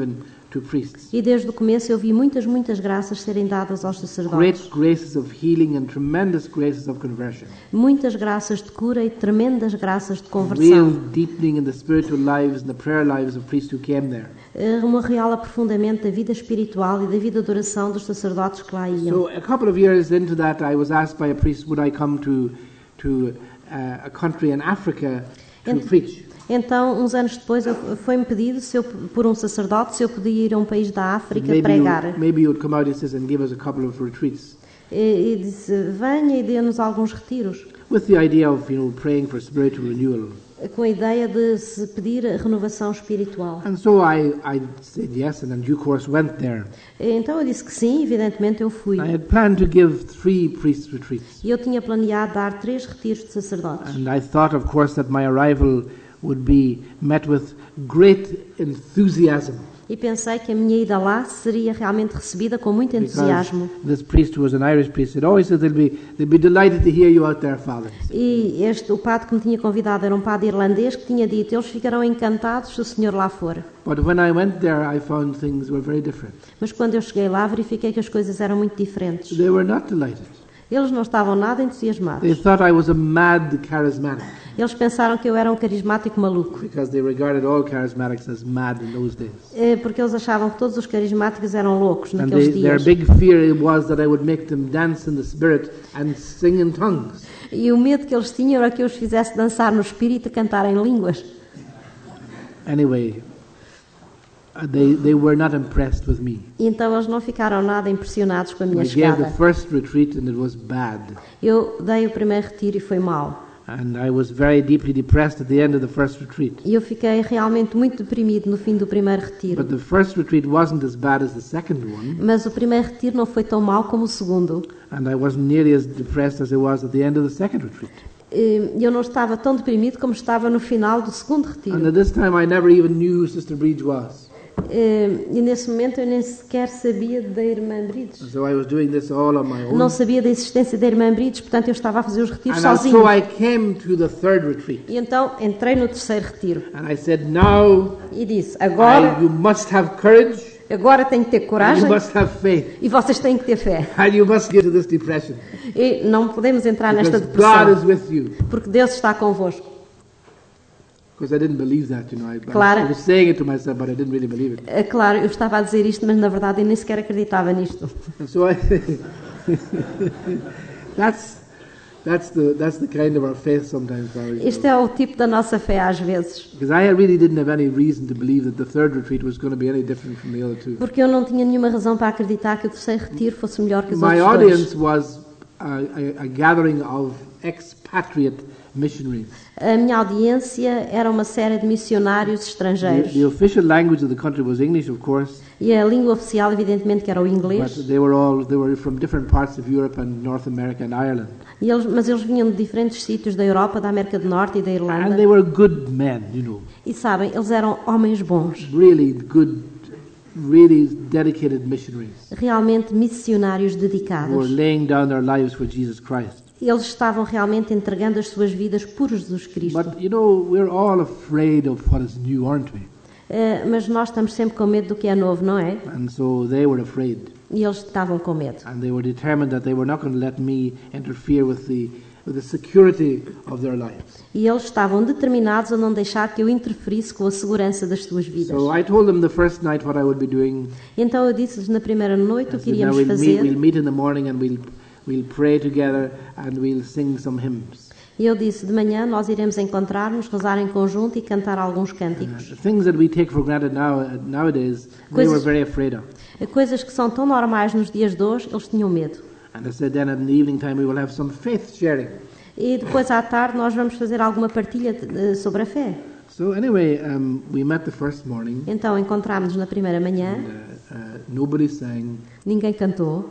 to priests. E desde o começo eu vi muitas graças serem dadas aos sacerdotes. Great graces of healing and tremendous graces of conversion. Muitas graças de cura e tremendas graças de Real conversão. deepening in the spiritual lives and the prayer lives of priests who came there. Um real aprofundamento da vida espiritual e da vida de oração dos sacerdotes que lá iam. So a couple of years into that, I was asked by a priest, would I come to a country in Africa to preach? Então, uns anos depois, foi-me pedido por um sacerdote se eu podia ir a um país da África pregar. Maybe you would come out, he says, and give us a couple of retreats. E disse, venha e dê-nos alguns retiros. With the idea of, praying for spiritual renewal. Com a ideia de se pedir a renovação espiritual. And so I said yes, and in due course went there. Então eu disse que sim, evidentemente eu fui. I had planned to give 3 priest retreats. E eu tinha planeado dar 3 retiros de sacerdotes. And I thought, of course, that my arrival would be met with great enthusiasm. E pensei que a minha ida lá seria realmente recebida com muito entusiasmo. This priest, who was an Irish priest, said, he said, they'll be delighted to hear you out there, Father. E o padre que me tinha convidado era um padre irlandês que tinha dito, eles ficarão encantados se o senhor lá for. But when I went there, I found things were very different. Mas quando eu cheguei lá, verifiquei que as coisas eram muito diferentes. They were not delighted. Eles não estavam nada entusiasmados. They thought I was a mad charismatic. Eles pensaram que eu era um carismático maluco. Because they regarded all charismatics as mad in those days. Porque eles achavam que todos os carismáticos eram loucos And naqueles their dias. big fear was that I would make them dance in the spirit and sing in tongues. E o medo que eles tinham era que eu os fizesse dançar no espírito e cantar em línguas. Anyway, they were not impressed with me. E então eles não ficaram nada impressionados com a minha I gave the chegada. first retreat and it was bad. Eu dei o primeiro retiro e foi mau. And I was very deeply depressed at the end of the first retreat. E eu fiquei realmente muito deprimido no fim do primeiro retiro. But the first retreat wasn't as bad as the second one. Mas o primeiro retiro não foi tão mau como o segundo. And I wasn't nearly as depressed as I was at the end of the second retreat. Eu não estava tão deprimido como estava no final do segundo And retiro. at this time I never even knew who Sister Breach was. E nesse momento eu nem sequer sabia da Irmã Brides. So I was doing this all on my own. Não sabia da existência da Irmã Brides, portanto eu estava a fazer os retiros And sozinho. so I came to the third retreat. E então entrei no terceiro retiro And I said, now e disse, agora you must have courage. tenho que ter And coragem you must have faith. e vocês têm que ter fé. And you must get to this depression. E não podemos entrar nesta Because God is depressão, with you. porque Deus está convosco. Because I didn't believe that, I Claro. was saying it to myself, but I didn't really believe it. É claro, eu estava a dizer isto, mas na verdade eu nem sequer acreditava nisto. And so that's the kind of our faith sometimes, Father. Este é o tipo da nossa fé às vezes. Because I really didn't have any reason to believe that the third retreat was going to be any different from the other two. Porque eu não tinha nenhuma razão para acreditar que o terceiro retiro fosse melhor que os My outros audience dois. was a gathering of expatriate missionaries. A minha audiência era uma série de missionários estrangeiros. The official language of the country was English, of course, E a língua oficial, evidentemente, que era o but inglês. they were from different parts of Europe and North America and Ireland. Mas eles vinham de diferentes sítios da Europa, da América do Norte e da And Irlanda. they were good men, E sabem, eles eram homens bons, really good, really dedicated missionaries realmente missionários who were dedicados. laying down their lives for Jesus Christ. Eles estavam realmente entregando as suas vidas por Jesus Cristo. But we're all afraid of what is new, aren't we? Mas nós estamos sempre com medo do que é novo, não é? And so they were afraid, E eles estavam com medo. and they were determined that they were not going to let me interfere with the security of their lives. E eles estavam determinados a não deixar que eu interferisse com a segurança das suas vidas. So I told them the first night what I would be doing. Então eu disse-lhes na primeira noite I o que said, now iríamos fazer. we'll meet in the morning and we'll pray together and we'll sing some hymns. E eu disse, de manhã nós iremos encontrar-nos, rezar em conjunto e cantar alguns cânticos. The things that we take for granted nowadays, they were very afraid of. Coisas que são tão normais nos dias de hoje, eles tinham medo. And I said then in the evening time we will have some faith sharing. E depois à tarde nós vamos fazer alguma partilha sobre a fé. So anyway, we met the first morning. Então encontrámos-nos na primeira manhã, Nobody sang ninguém cantou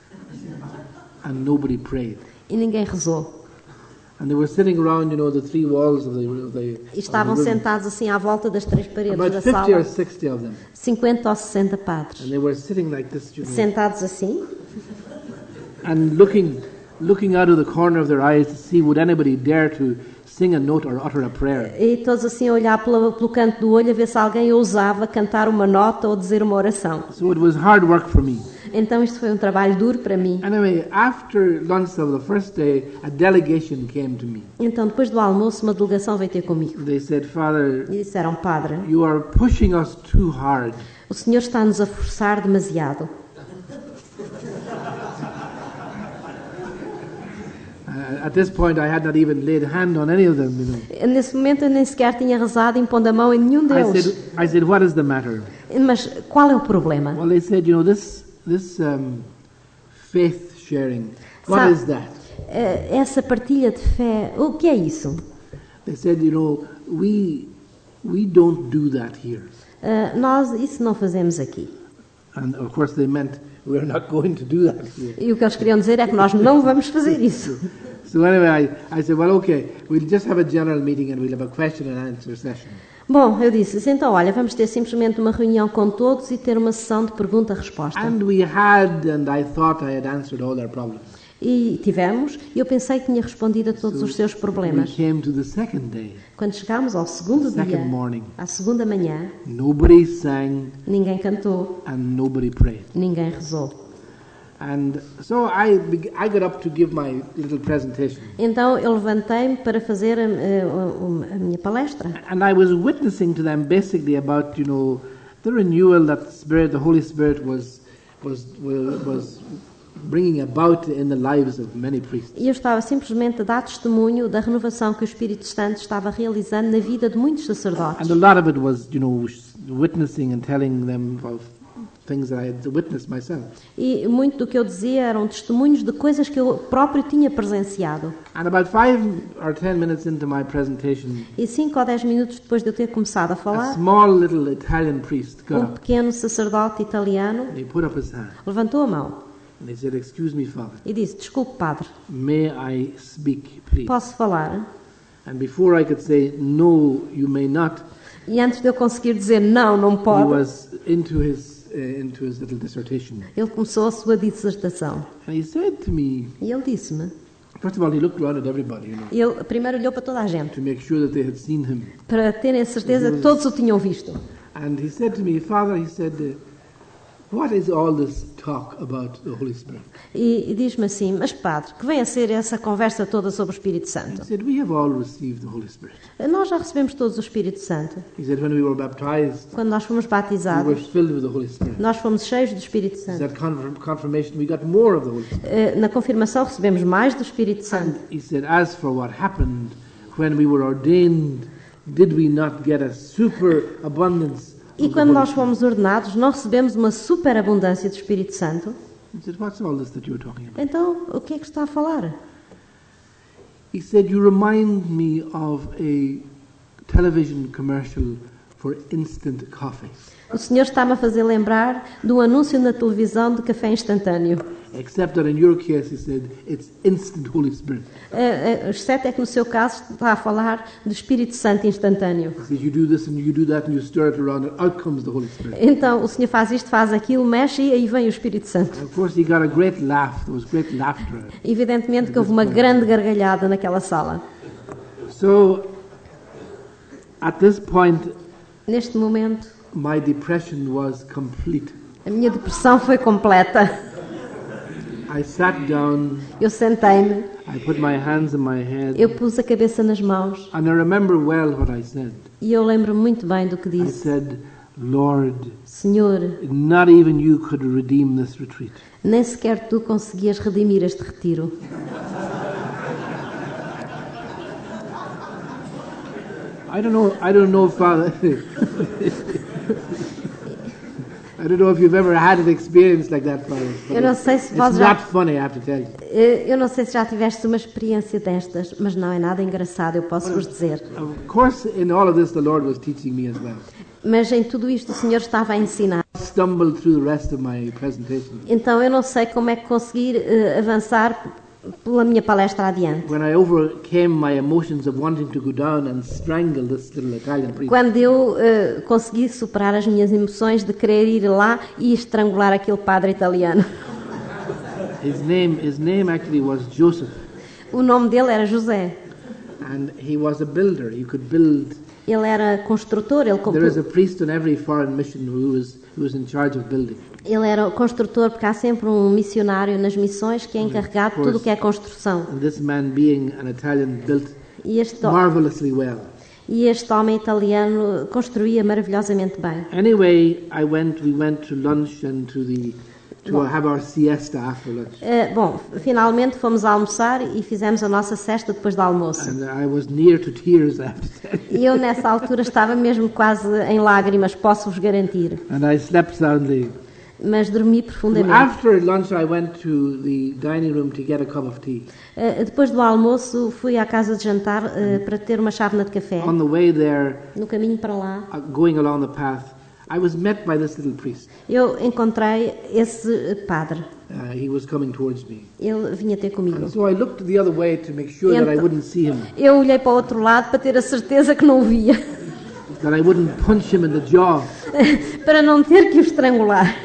and nobody prayed. e ninguém rezou. And they were sitting around, the 3 walls of the E estavam sentados assim à volta das 3 paredes about da 50 or sala, 60 of them. 50 ou 60 padres, And they were sitting like this, sentados assim, and looking out of the corner of their eyes to see would anybody dare to sing a note or utter a prayer. E todos assim a olhar pelo canto do olho a ver se alguém ousava cantar uma nota ou dizer uma oração. So it was hard work for me. Então isto foi um trabalho duro para mim. Anyway, after lunch of the first day, a delegation came to me. Então depois do almoço uma delegação veio ter comigo. They said, Father, E disseram, Padre, you are pushing us too hard. o Senhor está-nos a forçar demasiado. At this point, I had not even laid hand on any of them. Nesse momento eu nem sequer tinha rezado impondo a mão em nenhum deles. I said, what is the matter? Mas qual é o problema? Well, they said, this faith sharing. What Sabe, is that? Essa partilha de fé, o que é isso? They said, we don't do that here. Nós isso não fazemos aqui. And of course, they meant we're not going to do that here. E o que eles queriam dizer é que nós não vamos fazer isso. So anyway, I said, well, okay, we'll just have a general meeting and we'll have a question and answer session. Bom, eu disse, então olha, vamos ter simplesmente uma reunião com todos e ter uma sessão de pergunta-resposta. And we had, and I thought I had answered all their problems. E tivemos, e eu pensei que tinha respondido a todos os seus We problemas. came to the second day, Quando chegámos ao segundo dia, second morning. à segunda manhã, Nobody sang ninguém cantou, and nobody prayed. ninguém rezou. And so I got up to give my little presentation. Então eu levantei-me para fazer a minha palestra. And I was witnessing to them basically about, the renewal that the Holy Spirit was bringing about in the lives of many priests. E eu estava simplesmente a dar testemunho da renovação que o Espírito Santo estava realizando na vida de muitos sacerdotes. And a lot of it was, witnessing and telling them of things that I had witnessed myself. E muito do que eu dizia eram testemunhos de coisas que eu próprio tinha presenciado. And about 5 or 10 minutes into my presentation, E 5 ou 10 minutos depois de eu ter começado a a falar, small little Italian priest got up. pequeno sacerdote italiano And he put up his hand. levantou a mão And he said, "Excuse me, Father. e disse, desculpe, Padre, May I speak, please?" posso falar? And before I could say, "No, you may not," E antes de eu conseguir dizer não, não he pode, was into his little dissertation. ele começou a sua dissertação. And he said to me, E ele disse-me, first of all, he looked around at everybody, ele primeiro olhou para toda a gente, to make sure that they had seen him. para terem a certeza que todos o tinham visto. And he said to me, "Father," he said, "what is all this talk about the Holy Spirit?" E diz-me assim, mas Padre, que vem a ser essa conversa toda sobre o Espírito He Santo? said, "We have all received the Holy Spirit." Nós já recebemos todos o Espírito Santo. He said, "When we were baptized, Quando nós fomos we were batizados, filled with the Holy Spirit." nós fomos cheios do Espírito He Santo. said, confirmation, we got more of the Holy Spirit. Na confirmação recebemos mais do Espírito Santo. He said, "As for what happened when we were ordained, did we not get a super abundance?" E quando nós fomos ordenados, não recebemos uma superabundância do Espírito Santo. He said, "What's all this that you're talking about?" Então, o que é que está a falar? He said, "You remind me of a television commercial for instant coffee. O Senhor está-me a fazer lembrar de um anúncio na televisão de café instantâneo. Except that in your case," he said, "it's instant Holy Spirit." Exceto é que no seu caso está a falar do Espírito Santo instantâneo. He says, "You do this and you do that and you stir it around and out comes the Holy Spirit." Então, o Senhor faz isto, faz aquilo, mexe e aí vem o Espírito Santo. And of course, he got a great laugh. There was great laughter. Evidentemente que houve uma grande gargalhada naquela sala. So, at this point, Neste momento, my depression was complete. a minha depressão foi completa. I sat down, Eu sentei-me, I put my hands on my head, eu pus a cabeça nas mãos and I remember well what I said. e eu lembro muito bem do que I disse. said, "Lord, Senhor, not even you could redeem this retreat." nem sequer tu conseguias redimir este retiro. I don't know, Father. I don't know if you've ever had an experience like that, Father. But Eu não sei se it's vós já... not funny, I have to tell you. Eu não sei se já tiveste uma experiência destas, mas não é nada engraçado, eu posso vos dizer. Of course, in all of this, the Lord was teaching me as well. Mas em tudo isto o Senhor estava a ensinar. I stumbled through the rest of my presentation. Então eu não sei como é que conseguir avançar pela minha palestra adiante. When I overcame my emotions of wanting to go down and strangle this little Italian priest, Quando eu consegui superar as minhas emoções de querer ir lá e estrangular aquele padre italiano. his name actually was Joseph. O nome dele era José. And he was a builder. He could build. Ele era construtor, There is a priest in every foreign mission who was in charge of building. ele era construtor, porque há sempre um missionário nas missões que é encarregado de tudo o que é construção. And this man, being an Italian, built E este, marvelously well. e este homem italiano construía maravilhosamente bem. Anyway, we went to lunch and to have our siesta after lunch. Bom, finalmente fomos almoçar e fizemos a nossa cesta depois do almoço. And I was near to tears, I have to tell you. E eu nessa altura estava mesmo quase em lágrimas, posso-vos garantir. And I slept soundly. Mas dormi profundamente. After lunch, I went to the dining room to get a cup of tea. Depois do almoço fui à casa de jantar para ter uma chávena de café. On the way there, No caminho para lá, going along the path, I was met by this little priest. eu encontrei esse padre. He was coming towards me. Ele vinha ter comigo. And so I looked the other way to make sure that I wouldn't see him, Eu olhei para o outro lado para ter a certeza que não o via, that I wouldn't punch him in the jaw. para não ter que o estrangular.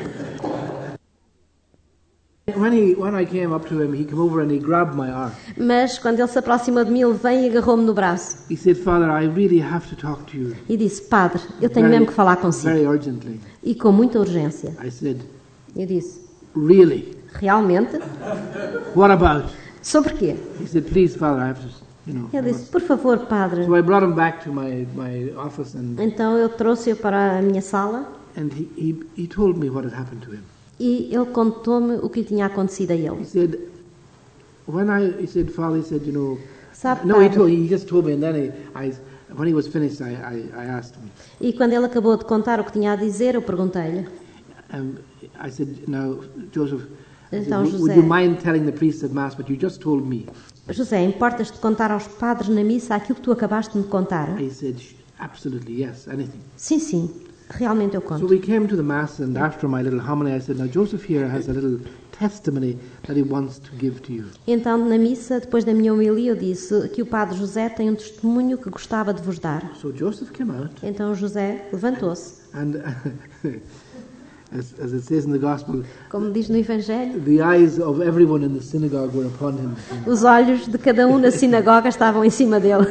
When I came up to him, he came over and he grabbed my arm. Mas quando ele se aproximou de mim, ele veio e agarrou-me no braço He said, "Father, I really have to talk to you e disse: Padre, eu tenho mesmo que falar consigo. very urgently." E com muita urgência. I said, Eu disse: "Really? Realmente? What about?" Sobre quê? He said, "Please, Father, I have to, Eu disse: Por favor, Padre. So I brought him back to my office, and Então eu trouxe-o para a minha sala he told me what had happened to him. e ele contou-me o que lhe tinha acontecido a He ele. said, Father, he said, Sabe, no, Padre? he just told me, and then when he was finished, I asked him. E quando ele acabou de contar o que tinha a dizer, eu perguntei-lhe: I said, "Now, Joseph, I said, Então, would José. you mind telling the priest at Mass what you just told me?" José, importas-te contar aos padres na missa aquilo que tu acabaste de me contar? He said, "Absolutely, yes, anything." Sim, sim, realmente eu So conto. we came to the Mass, and after my little homily, I said, "Now, Joseph here has a little testimony that he wants to give to you." Então, na missa, depois da minha homilia, eu disse que o padre José tem um testemunho que gostava de vos dar. So Joseph came out, Então José levantou-se. and as it says in the Gospel, Como diz no Evangelho, the eyes of everyone in the synagogue were upon him. os olhos de cada um na sinagoga estavam em cima dele.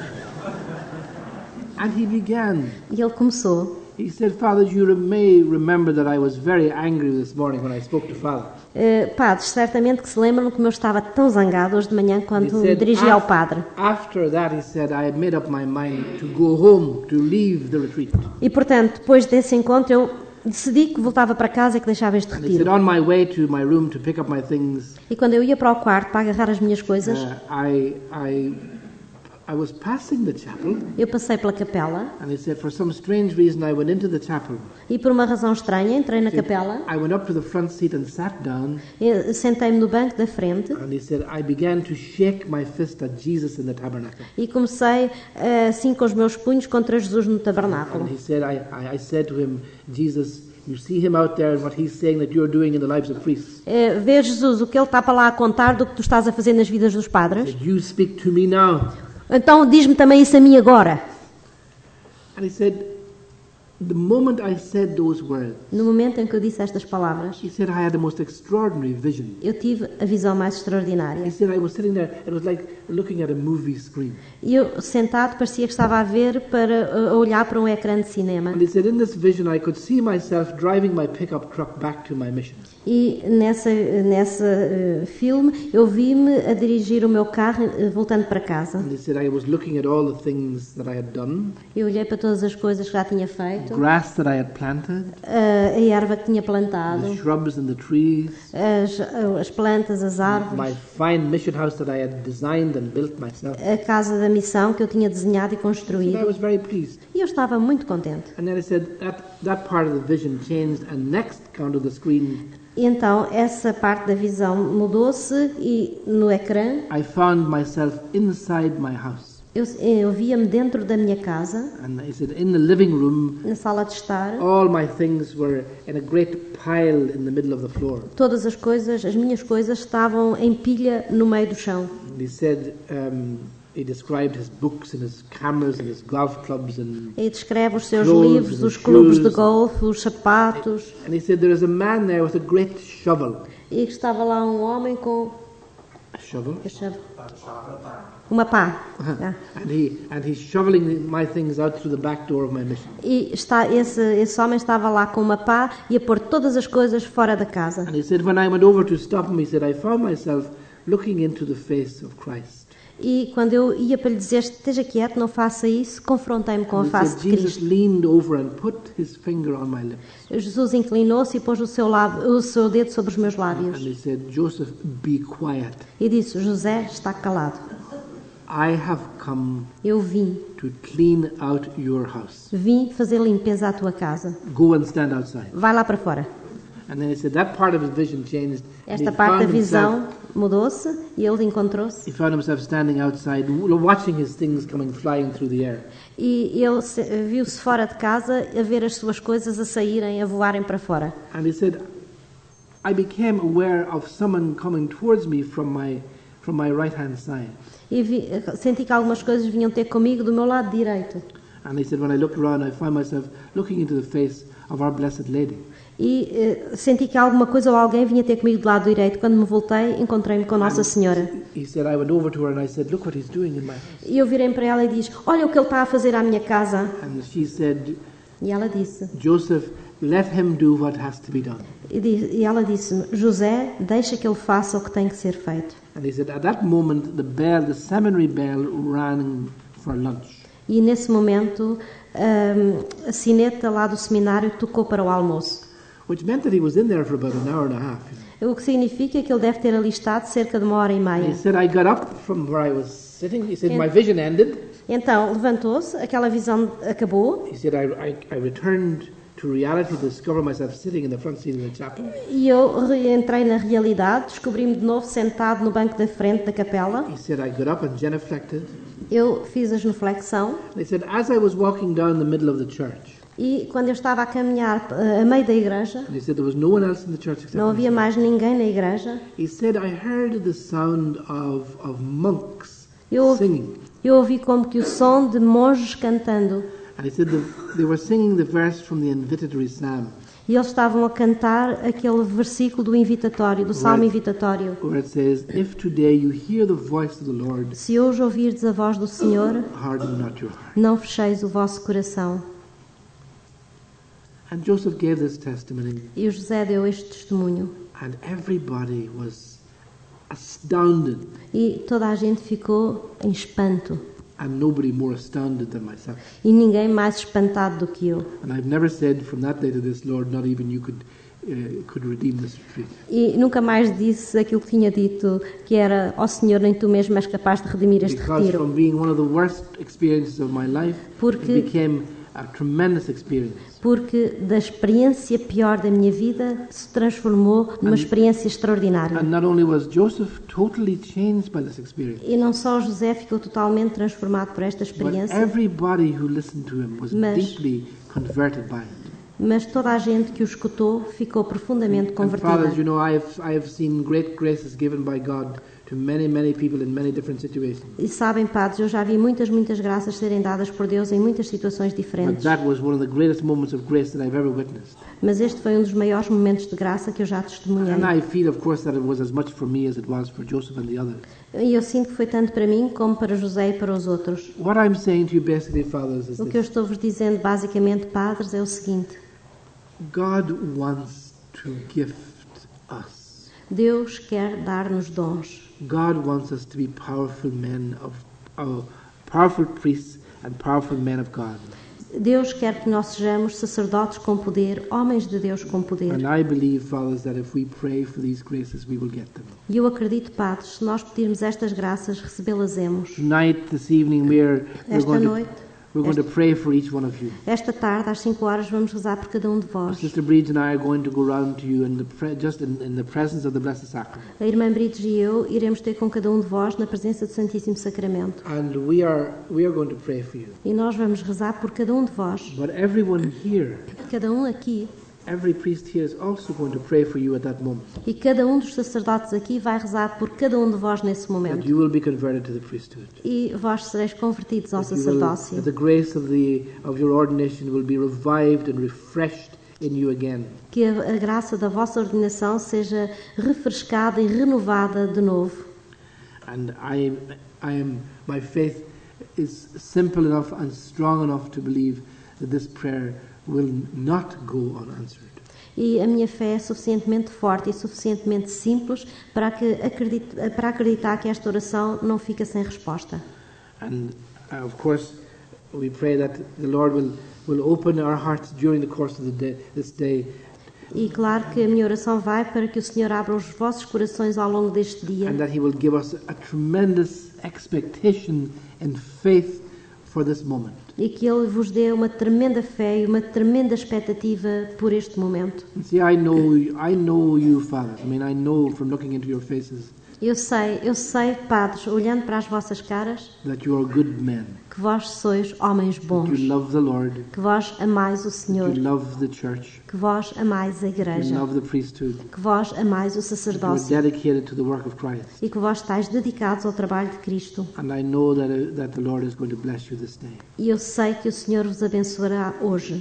And he began. E ele começou. He said, "Father, you may remember that I was very angry this morning when I spoke to Father." Padres, certamente que se lembram como eu estava tão zangado hoje de manhã He quando me said, dirigi ao padre. after that, he said, "I had made up my mind to go home, to leave the retreat." E, portanto, depois desse encontro, eu decidi que voltava para casa e que deixava este And he said, retiro. on my way to my room to pick up my things, E quando eu ia para o quarto para agarrar as minhas coisas, I was passing the chapel, eu passei pela capela and he said, for some strange reason, I went into the chapel. e, por uma razão estranha, entrei na capela, I went up to the front seat and sat down, sentei-me no banco da frente and he said, I began to shake my fist at Jesus in the tabernacle. e comecei assim com os meus punhos contra Jesus no tabernáculo. And he said, I said to him, Jesus, you see him out there and what he's saying that you're doing in the lives of priests. Vê, Jesus, o que ele está para lá a contar do que tu estás a fazer nas vidas dos padres? Said, you speak to me now. Então diz-me também isso a mim agora. And he said, the moment I said those words, No momento em que eu disse estas palavras, he said, I had the most extraordinary vision. eu tive a visão mais He extraordinária. said, I was sitting there, it was like looking at a movie screen. E eu, sentado, parecia que estava a olhar para um ecrã de cinema. And he said, in this vision, I could see myself driving my pickup truck back to my mission. E nessa filme, eu vi-me a dirigir o meu carro voltando para casa. And he said, I was looking at all the things that I had done, Eu olhei para todas as coisas que já tinha feito, grass that I had planted, a erva que tinha plantado, the shrubs and the trees, as plantas, as my árvores, fine mission house that I had designed and built myself. a casa da missão que eu tinha desenhado e And I construído. was very pleased. E eu estava muito contente. And then he said, that part of the vision changed, and next count of the screen, E então essa parte da visão mudou-se e no ecrã I found myself inside my house. eu via-me dentro da minha casa, And he said, in the living room, na sala de estar. all my things were in a great pile in the middle of the floor. Todas as coisas, as minhas coisas, estavam em pilha no meio do chão. And he said, he described his books and his cameras and his golf clubs and E descreve os seus Clothes livros, and os clubes de shoes. golfe, os sapatos. he said there is a man there with a great shovel. E que estava lá um homem com A shovel. Uma pá. Ah. And he's shoveling my things out through the back door of my mission. E esse homem estava lá com uma pá e a pôr todas as coisas fora da casa. And he said, when I went over to stop him, he said, I found myself looking into the face of Christ. E quando eu ia para lhe dizer, esteja quieto, não faça isso, confrontei-me com a And he face said, de Jesus Cristo. leaned over and put his finger on my lips. Jesus inclinou-se e pôs o seu dedo sobre os meus And lábios. he said, Joseph, be quiet. E disse, José, está calado. I have come Eu vim to clean out your house. fazer limpeza à tua casa. Go and stand outside. Vai lá para fora. And then he said that part of his vision changed. And Esta he parte da found visão mudou-se e ele encontrou-se. He found himself standing outside, watching his things coming flying through the air. E ele viu-se fora de casa a ver as suas coisas a saírem, a voarem para fora. And he said, I became aware of someone coming towards me from my right-hand side. E senti que algumas coisas vinham ter comigo do meu lado direito. And he said, when I looked around, I found myself looking into the face of our Blessed Lady. E senti que alguma coisa ou alguém vinha ter comigo do lado direito. Quando me voltei, encontrei-me com Nossa Senhora. He said, I went over to her and I said, look what he's doing in my house. E eu virei para ela e disse, olha o que ele está a fazer à minha casa. And she said, E ela disse, Joseph, let him do what has to be done. e ela disse-me, José, deixa que ele faça o que tem que ser feito. And he said, at that moment, the seminary bell rang for lunch. E nesse momento, a sineta lá do seminário tocou para o almoço. Which meant that he was in there for about an hour and a half. O que significa que ele deve ter ali estado cerca de 1h30. And he said, I got up from where I was sitting. He said, my vision ended. Então, levantou-se, aquela visão acabou. He said, I returned to reality to discover myself sitting in the front seat of the chapel. E eu reentrei na realidade, descobri-me de novo sentado no banco da frente da capela. He said, I got up and genuflected. Eu fiz a genuflexão. He said, as I was walking down the middle of the church, E quando eu estava a caminhar a meio da igreja, and he said there was no one else in the church except não havia himself. mais ninguém na igreja. He said, I heard the sound of monks Eu singing. ouvi como que o som de monges cantando. And he said they were singing the verse from the invitatory psalm, E eles estavam a cantar aquele versículo do invitatório, do salmo invitatório. where it says, if today you hear the voice of the Lord, Se hoje ouvirdes a voz do Senhor, harden not your heart. não fecheis o vosso coração. And Joseph gave this testimony, E o José deu este testemunho. and everybody was astounded, E toda a gente ficou em espanto. and nobody more astounded than myself. E ninguém mais espantado do que eu. And I've never said from that day to this, Lord, not even you could redeem this retreat. E nunca mais disse aquilo que tinha dito, que era, ó Senhor, nem tu mesmo és capaz de redimir este Because retiro. from being one of the worst experiences of my life, Porque- it became a tremendous experience. Porque da experiência pior da minha vida se transformou numa experiência extraordinária. And not only was Joseph totally changed by this experience, E não só José ficou totalmente transformado por esta but experiência, everybody who listened to him was Mas- deeply converted by it. mas toda a gente que o escutou ficou profundamente And fathers, convertida. you know, I have seen great graces given by God to many, many people in many different situations. E sabem, padres, eu já vi muitas graças serem dadas por Deus em muitas situações But diferentes. that was one of the greatest moments of grace that I've ever witnessed. Mas este foi um dos maiores momentos de graça que eu já testemunhei. And I feel, of course, that it was as much for me as it was for Joseph and the others. E eu sinto que foi tanto para mim como para José e para os outros. What I'm saying to you basically, fathers, is O que eu this. estou-vos dizendo, basicamente, padres, é o seguinte. God wants to gift us. Deus quer dar-nos dons. God wants us to be powerful men powerful priests and powerful men of God. Deus quer que nós sejamos sacerdotes com poder, homens de Deus com poder. And I believe, fathers, that if we pray for these graces, we will get them. E eu acredito, padres, se nós pedirmos estas graças, recebê-las-emos. Tonight, this evening, we're Esta noite, going to pray for each one of you. esta tarde, às 5 horas, vamos rezar por cada um de vós. Sister Breeds and I are going to go round to you in the presence of the Blessed Sacrament. A irmã Brites e eu iremos ter com cada um de vós na presença do Santíssimo Sacramento. And we are going to pray for you. E nós vamos rezar por cada um de vós. But everyone here, Cada um aqui every priest here is also going to pray for you at that moment. e cada um dos sacerdotes aqui vai rezar por cada um de vós nesse That momento. you will be converted to the priesthood. E vós sereis convertidos ao That you will- sacerdócio. that the grace of your ordination will be revived and refreshed in you again. Que a graça da vossa ordenação seja refrescada e renovada de novo. And my faith is simple enough and strong enough to believe that this prayer will not go unanswered. E a minha fé é suficientemente forte e suficientemente simples para acreditar que esta oração não fica sem resposta. And of course, we pray that the Lord will open our hearts during the course of this day. E claro que a minha oração vai para que o Senhor abra os vossos corações ao longo deste dia. And that He will give us a tremendous expectation and faith for this moment. E que Ele vos dê uma tremenda fé e uma tremenda expectativa por este momento. See, I know you, fathers. I know from looking into your faces Eu sei, padres, olhando para as vossas caras, that you are good men. que vós sois homens bons, You love the Lord. que vós amais o Senhor, You love the church. que vós amais a You Igreja, love the priesthood. que vós amais o You are sacerdócio dedicated to the work of Christ. e que vós estáis dedicados ao trabalho de Cristo. And I know that the Lord is going to bless you this day. E eu sei que o Senhor vos abençoará hoje.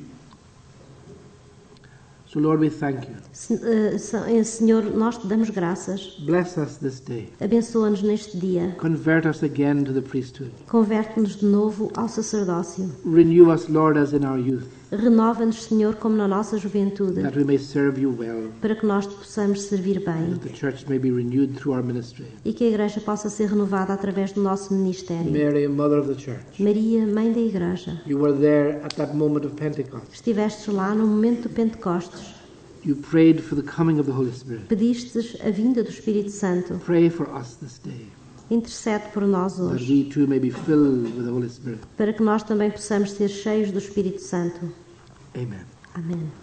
So Lord, we thank you. Senhor, nós te damos graças. Bless us this day. Abençoa-nos neste dia. Convert us again to the priesthood. Converte-nos de novo ao sacerdócio. Renew us, Lord, as in our youth, Renova-nos, Senhor, como na nossa juventude, that we may serve you well, para que nós te possamos servir bem that the church may be renewed through our ministry. e que a Igreja possa ser renovada através do nosso ministério. Mary, Mother of the Church, Maria, Mãe da Igreja, you were there at that moment of Pentecost. estivestes lá no momento do Pentecostes. You prayed for the coming of the Holy Spirit. Pedistes a vinda do Espírito Santo. Pray for us this day, Intercede por nós that hoje, we too may be filled with the Holy Spirit. para que nós também possamos ser cheios do Espírito Santo. Amen. Amém.